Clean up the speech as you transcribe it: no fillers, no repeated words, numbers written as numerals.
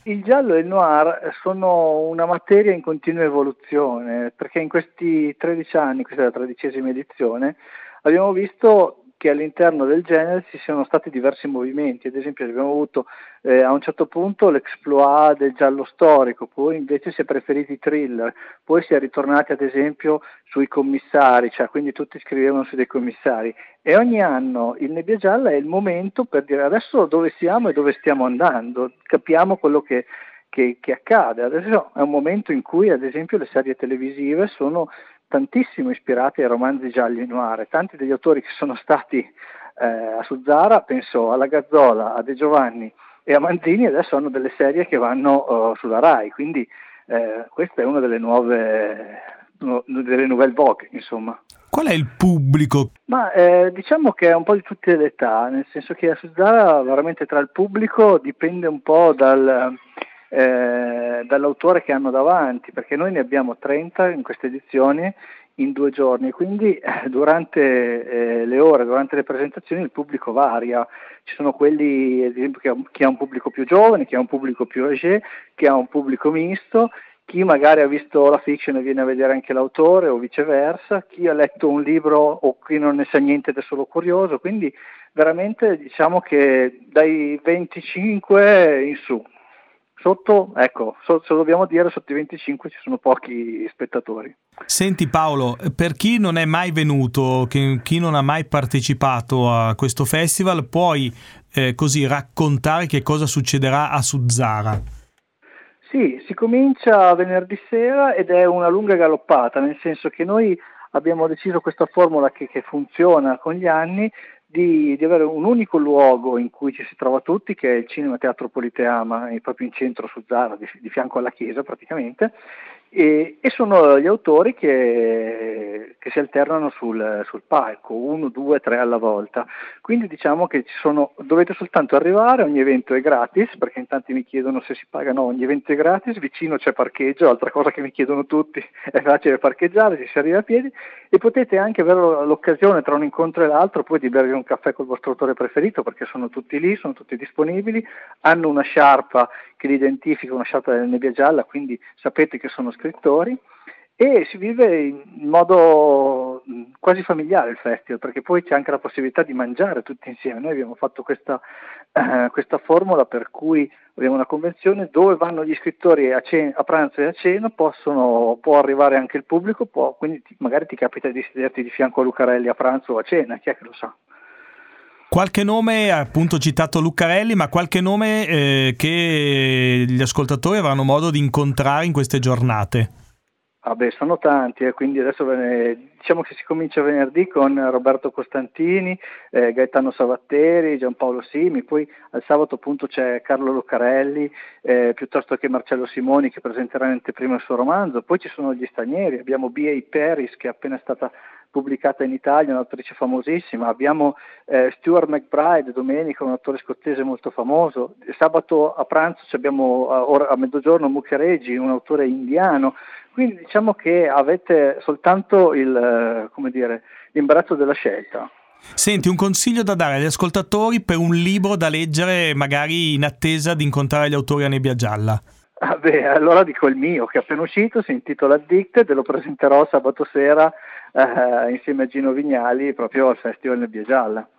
il giallo e il noir sono una materia in continua evoluzione, perché in questi 13 anni, questa è la 13ª edizione, abbiamo visto che all'interno del genere ci siano stati diversi movimenti. Ad esempio abbiamo avuto a un certo punto l'exploit del giallo storico, poi invece si è preferiti i thriller, poi si è ritornati ad esempio sui commissari, cioè quindi tutti scrivevano su dei commissari, e ogni anno il Nebbia Gialla è il momento per dire adesso dove siamo e dove stiamo andando, capiamo quello che accade. Adesso è un momento in cui ad esempio le serie televisive sono tantissimo ispirati ai romanzi gialli noir. Tanti degli autori che sono stati a Suzzara, penso alla Gazzola, a De Giovanni e a Manzini, adesso hanno delle serie che vanno sulla Rai, quindi questa è una delle delle nouvelle vogue, insomma. Qual è il pubblico? Ma diciamo che è un po' di tutte le età, nel senso che a Suzzara veramente tra il pubblico dipende un po' dall'autore che hanno davanti, perché noi ne abbiamo 30 in queste edizioni in 2 giorni, quindi durante le ore, durante le presentazioni il pubblico varia. Ci sono quelli, ad esempio, chi ha un pubblico più giovane, chi ha un pubblico più âgé, chi ha un pubblico misto, chi magari ha visto la fiction e viene a vedere anche l'autore o viceversa, chi ha letto un libro o chi non ne sa niente ed è solo curioso, quindi veramente diciamo che dai 25 in su. Sotto, ecco, se lo dobbiamo dire, sotto i 25 ci sono pochi spettatori. Senti Paolo, per chi non è mai venuto, chi non ha mai partecipato a questo festival, puoi così raccontare che cosa succederà a Suzzara? Sì, si comincia venerdì sera ed è una lunga galoppata, nel senso che noi abbiamo deciso questa formula che funziona con gli anni, di avere un unico luogo in cui ci si trova tutti, che è il Cinema Teatro Politeama, proprio in centro su Zara, di fianco alla chiesa praticamente, e sono gli autori che si alternano sul palco, 1, 2, 3 alla volta. Quindi diciamo che dovete soltanto arrivare, ogni evento è gratis, perché in tanti mi chiedono se si paga. No, ogni evento è gratis, vicino c'è parcheggio, altra cosa che mi chiedono tutti, è facile parcheggiare, ci si arriva a piedi, e potete anche avere l'occasione tra un incontro e l'altro poi di bervi un caffè col vostro autore preferito, perché sono tutti lì, sono tutti disponibili, hanno una sciarpa che li identifica, una sciarpa della Nebbia Gialla, quindi sapete che sono scrittori, e si vive in modo quasi familiare il festival, perché poi c'è anche la possibilità di mangiare tutti insieme. Noi abbiamo fatto questa formula per cui abbiamo una convenzione dove vanno gli scrittori a pranzo e a cena, può arrivare anche il pubblico, quindi magari ti capita di sederti di fianco a Lucarelli a pranzo o a cena, chi è che lo sa? Qualche nome, appunto citato Lucarelli, ma qualche nome che gli ascoltatori avranno modo di incontrare in queste giornate? Sono tanti, quindi adesso diciamo che si comincia venerdì con Roberto Costantini, Gaetano Savatteri, Giampaolo Simi, poi al sabato appunto c'è Carlo Lucarelli, piuttosto che Marcello Simoni che presenterà in anteprima il suo romanzo, poi ci sono gli stranieri, abbiamo B.A. Paris che è appena stata pubblicata in Italia, un'autrice famosissima, abbiamo Stuart McBride domenica, un attore scozzese molto famoso, sabato a pranzo abbiamo a mezzogiorno Mukherjee, un autore indiano. Quindi diciamo che avete soltanto l'imbarazzo della scelta. Senti, un consiglio da dare agli ascoltatori per un libro da leggere magari in attesa di incontrare gli autori a Nebbia Gialla? Allora dico il mio, che è appena uscito, si intitola Addicted, e lo presenterò sabato sera insieme a Gino Vignali proprio al Festival Nebbia Gialla.